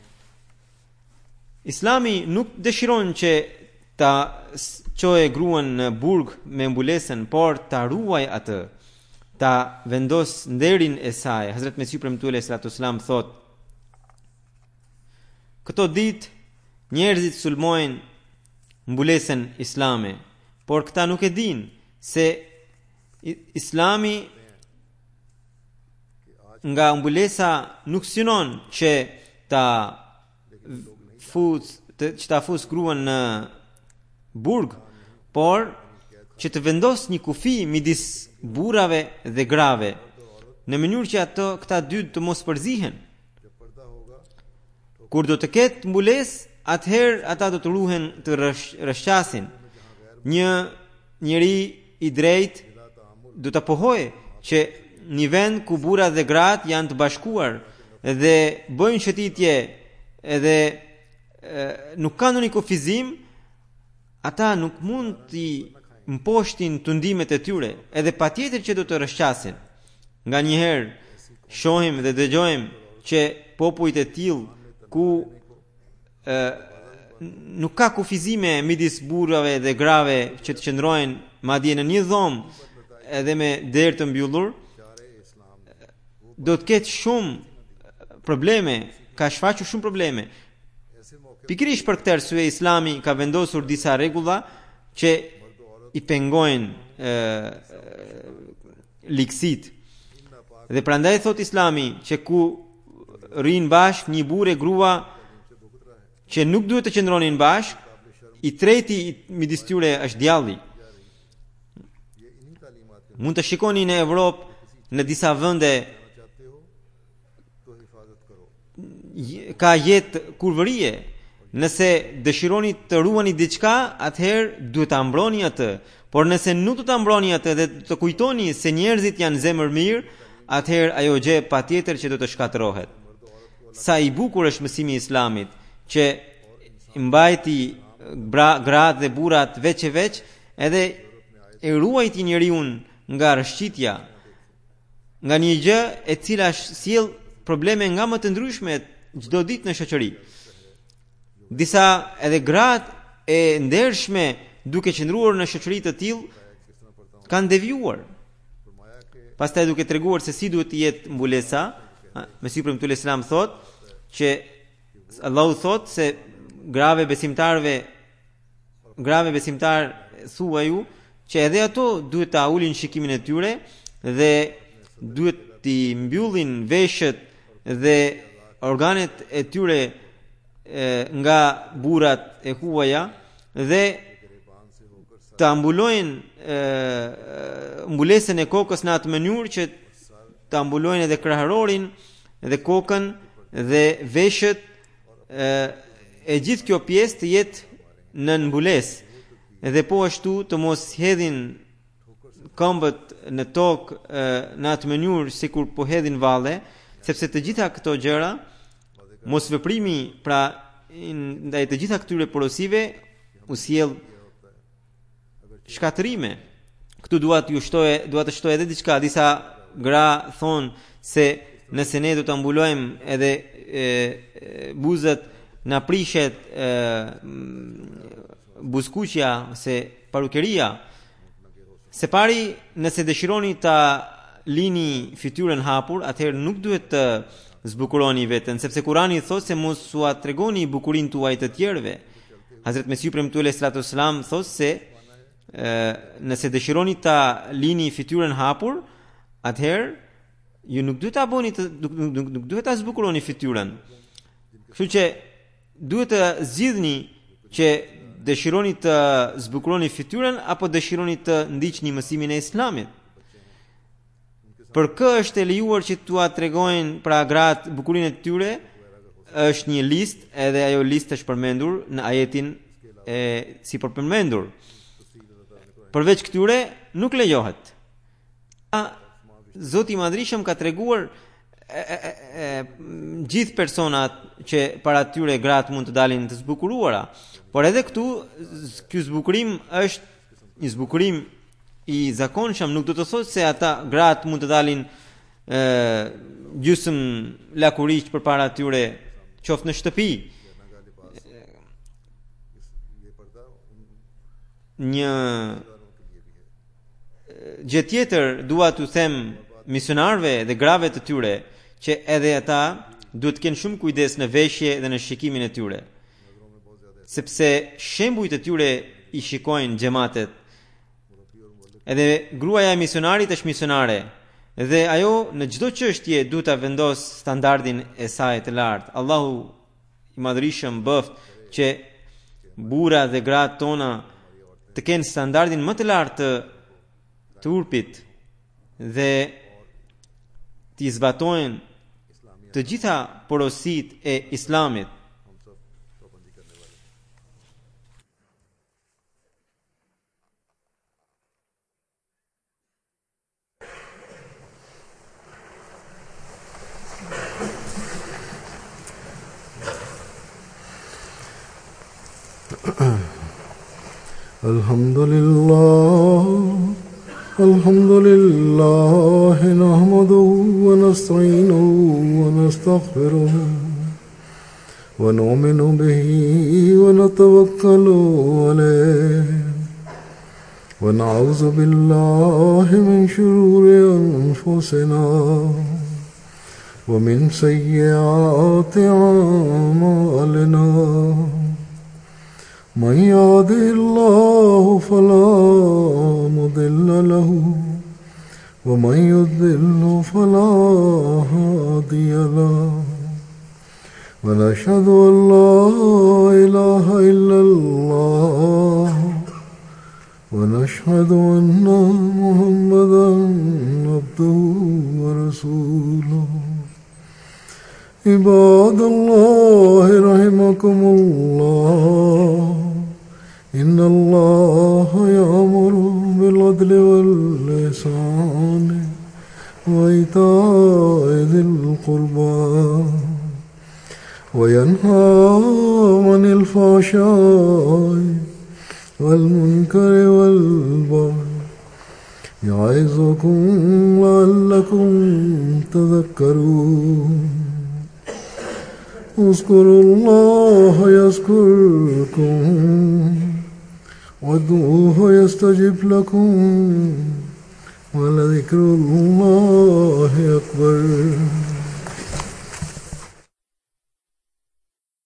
Islami nuk dëshiron që ta çoje gruan në burg me mbulesën, por ta ruaj atë, ta vendos nderin e saj. Hazrat Mesihu premtuar sallallahu alaihi wasallam thot: këto ditë njerëzit sulmojnë mbulesën islame, por këta nuk e dinë se Islami nga mbulesa nuk synon që ta fus të, që ta fus gruan në burg, por që të vendos një kufi midis burrave dhe grave, në mënyrë që ato këta dy të mos përzihen. Kur do të ketë mbulesë, atëherë ata do të ruhen të rrëshqasin. Një njeri i drejt do të pohojë që një vend ku burrat dhe gratë janë të bashkuar dhe bëjnë shëtitje edhe e, nuk kanë ndonjë kufizim, ata nuk mund të mposhtin tundimet e tyre, edhe patjetër që do të rrëshqasin. Nganjëherë shohim dhe dëgjojmë që popujt e tillë ku e, nuk ka kufizime midis burrave dhe grave që të qëndrojnë madje në një dhomë edhe me derë të mbyllur, do të ketë shumë probleme, ka shfaqur shumë probleme. Pikërisht për këtë arsye Islami ka vendosur disa rregulla që i pengojnë e, likësit. Dhe prandaj thot Islami që ku rrin bashk një burrë e grua që nuk duhet të qëndronin bashk, i treti midis tyre është djalli. Mund të shikoni në Evropë, në disa vende ka jetë kurvërie. Nëse dëshironi të ruani diçka, atëherë duhet ta mbroni atë. Por nëse nuk do ta mbroni atë dhe të kujtoni se njerëzit janë zemër mirë, atëherë ajo gjë patjetër që do të shkatërrohet. Sa i bukur është mësimi i Islamit, që mbajti gratë dhe burrat veç e veç, edhe e ruajti njeriu nga rrëshqitja, nga një gjë e cila sjell probleme nga më të ndryshme çdo ditë në shoqëri. Disa edhe gratë e ndershme duke qëndruar në shoqëri të tillë kanë devijuar. Pastaj duke treguar se si duhet të jetë mbulesa, Mesihu premtuar Islam thot që Allahu thot se grave besimtarve grave besimtar thuaju që edhe ato duhet ta ulin shikimin e tyre dhe duhet t'i mbyllin veshët dhe organet e tyre nga burrat e huaja dhe të ambulojnë mbulesën e kokës në atë mënyrë që të ambulojnë edhe krahërorin dhe kokën dhe veshët, e gjithë kjo pjesë të jetë në mbulesë, edhe po ashtu të mos hedhin këmbët në tokë në atë mënyrë sikur po hedhin valle, sepse të gjitha këto gjëra, mos veprimi pra ndaj të gjitha këtyre porosive u sjell shkatërime. Këtu dua të ju shtoj, dua të shtoj edhe diçka. Disa gra thonë se nëse ne do të ambulojmë edhe e, e, buzët na prishet e, buzkuqja se parukeria. Se pari, nëse dëshironi ta lini fytyrën hapur, atëherë nuk duhet të zbukuroni veten, sepse Kurani thotë se mos u tregoni bukurinë tuaj të tjerëve. Hazrat Mesiu premtuar sallallahu alaihi wasallam thotë se e, nëse dëshironi ta lini fytyrën hapur, atëherë ju nuk duhet ta bëni të, nuk, nuk, nuk duhet ta zbukuroni fytyrën. Kështu që duhet të zgjidhni që dëshironi të zbukuroni fytyrën apo dëshironi të ndiqni mësimin e Islamit. Për kë është e lejuar që t'ua tregojnë pra gratë bukurinë e tyre, është një listë, edhe ajo listë është përmendur në ajetin e si për përmendur. Përveç këtyre nuk lejohet. Zoti i Madhrishëm ka treguar e, e, e, gjithë personat që para tyre gratë mund të dalin të zbukuruara. Por edhe këtu, ky zbukurim është një zbukurim i zakonshëm, nuk do të thotë se ata gratë mund të dalin gjysmë lakuriq përpara tyre, qoftë në shtëpi. Një gjë tjetër dua t'u them misionarëve dhe grave të tyre që edhe ata duhet të kenë shumë kujdes në veshje dhe në shikimin e tyre, sepse shembujt e tyre i shikojnë xhamatet. Edhe gruaja e misionarit është misionare, dhe ajo në çdo çështje duhet ta vendos standardin e saj të lartë. Allahu i Madhrishëm bëft që burra dhe gratë tona të kenë standardin më të lartë të, të urpit dhe të zbatojnë të gjitha porositë e Islamit. Alhamdulillah, alhamdulillah, nahmaduhu wa nasta'inuhu wa nastaghfiruhu wa nu'minu bihi wa natawakkalu alayhi wa na'udhu billahi min shururi anfusina wa min sayyiati a'malina. من يهده الله فلا مضل له ومن يضلل فلا هادي له ونشهد أن لا إله إلا الله ونشهد أن محمدا عبده ورسوله. عباد الله رحمكم الله إن الله يأمر بالعدل والإحسان وإيتاء ذي القربى وينهى عن الفحشاء والمنكر والبغي يعظكم لعلكم تذكرون. اذكروا الله يذكركم وادعوه يستجب لكم ولذكر الله أكبر.